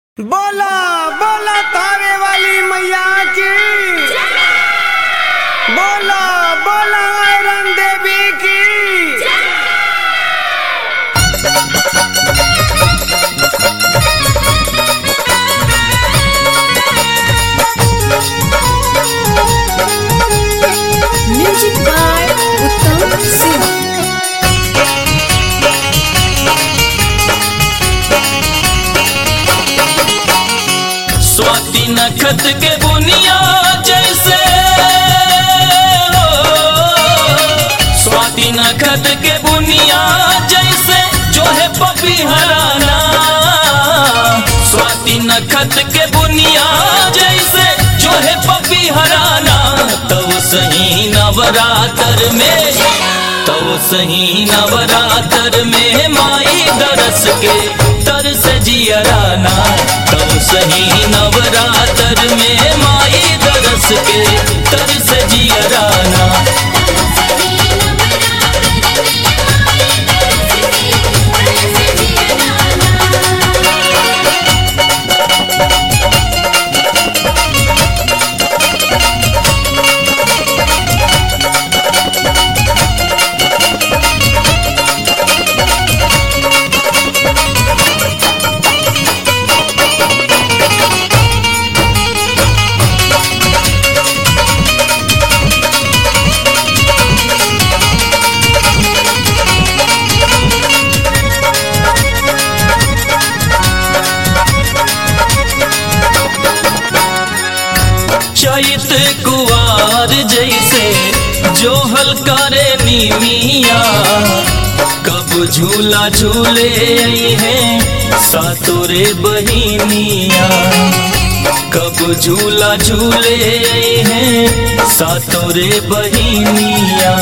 बोला बोला तारे वाली मैया की। बोला बोला आयरन देवी की। Music by Uttam Singh. स्वाति नखत के बुनिया जैसे हो, स्वाति नखत के बुनिया जैसे जो है पपी हराना। स्वाति नखत के बुनिया जैसे जो है पपी हराना। तब सही नवरात्र में, तब सही नवरात्र में माई दरस के तरस जियराना। तब सही नवरात्र में माई दरस के तरस जियराना। चैत कुवार जैसे जो हल करे नीमिया। कब झूला झूले हैं सातोरे बहिनिया। कब झूला झूले हैं सातोरे बहिनिया।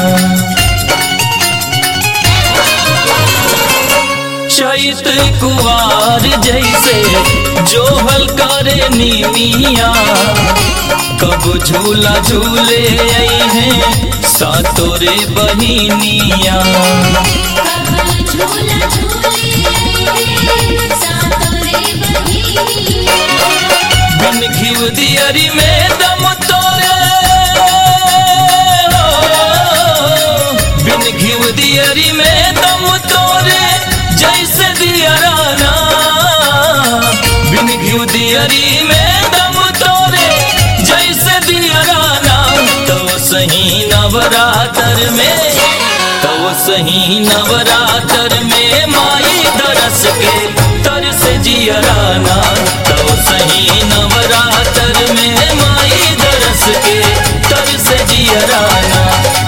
चैत कुवार जैसे जो हल करे नीमिया। कब झूला झूले हैं सातोरे बहिनिया। बिन घिव दियरी में दम तोरे हो, बिन घिव दियरी में दम तोरे जैसे दियराना। बिन घिव दियरी में दम तोरे जैसे दियराना। तो सही नवरात्र में, तो सही नवरात्र में माई दरस के तरस जियराना। तो सही नवरात्र में माई दरस के तरस जियराना।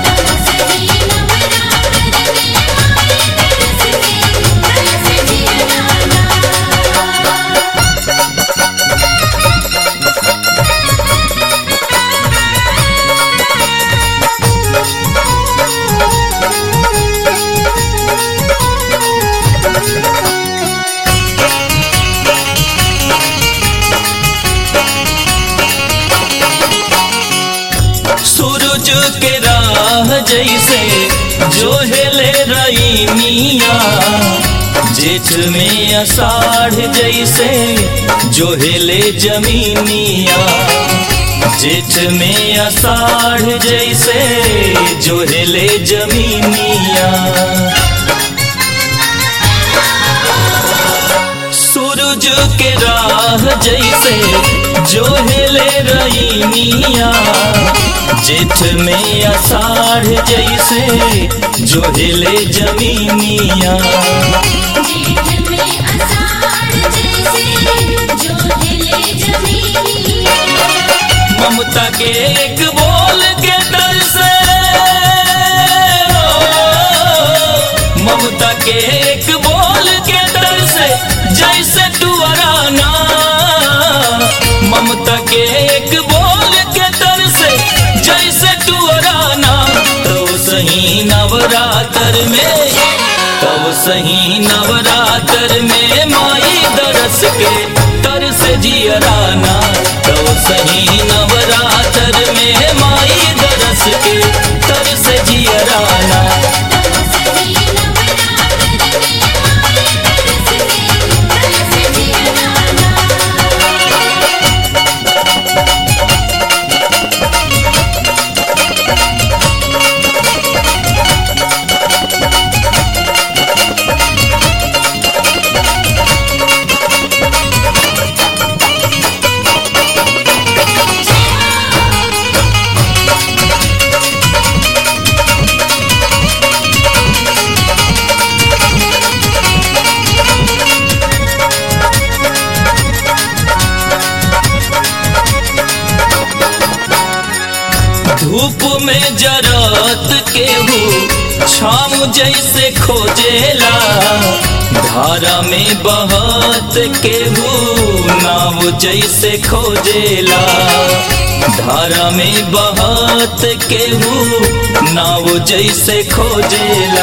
सूरज के राह जैसे जो हिले रईनिया। जेठ में आषाढ़ जैसे जो हिले जमीनिया। जेठ में आषाढ़ जैसे जो हिले जमीनिया। सूरज के राह जैसे जो हिले रईनिया। जेठ में आषाढ़ जैसे जो हिले जमीनिया। ममता के एक बोल के दर से हो, ममता के एक बोल के दर से जैसे टुअराना। ममता के एक बोल के दर से जैसे टुअराना। तो सही नवरात्र में, तो सही नवरात्र में माई दरस के तरस जियराना। तो सही नवरात्र में माई दरस के तरस जियराना। Thank you. में जरत केहू छाम जैसे खोजेला, धारा में बहत केहू नाव जैसे खोजेला, धारा में बहत केहू नाव जैसे खोजेला।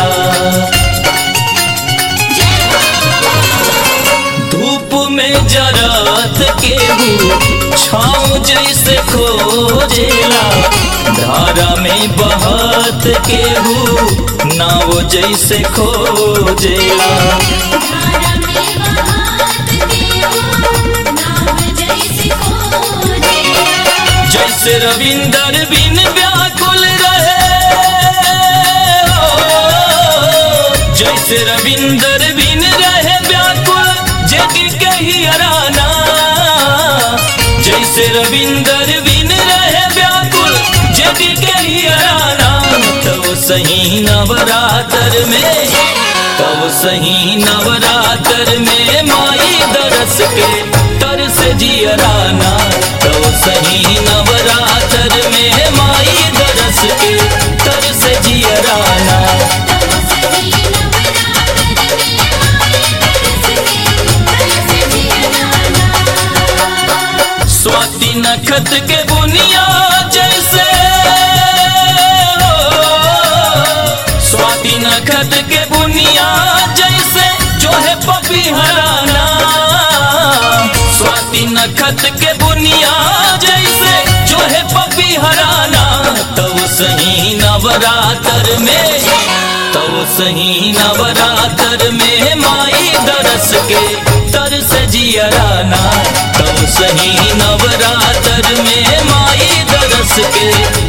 धूप में जरत केहू छाँव जैसे खोजेला, धारा में बहत केहू नाव जैसे खोजेला। जैसे रविंदर बिन व्याकुल रहे, जैसे रविंदर बिन रहे व्याकुल जग के ही अराना, जैसे रविंदर बिन रहे व्याकुल जग के ही अराना। तब सही नवरात्र में, तब सही नवरात्र में माई दरस के तरस जियराना, तब सही नवरात्र में माई दरस के तरस जियराना। स्वाति नखत के बुनिया जैसे, स्वाति नखत के बुनिया जैसे जो है पपी हराना, स्वाति नखत के बुनिया जैसे जो है पपी हराना। तब सही नवरात्र में, तब सही नवरात्र में माई दरस के तरस जियराना, तब सही नवरात्र में माई दरस के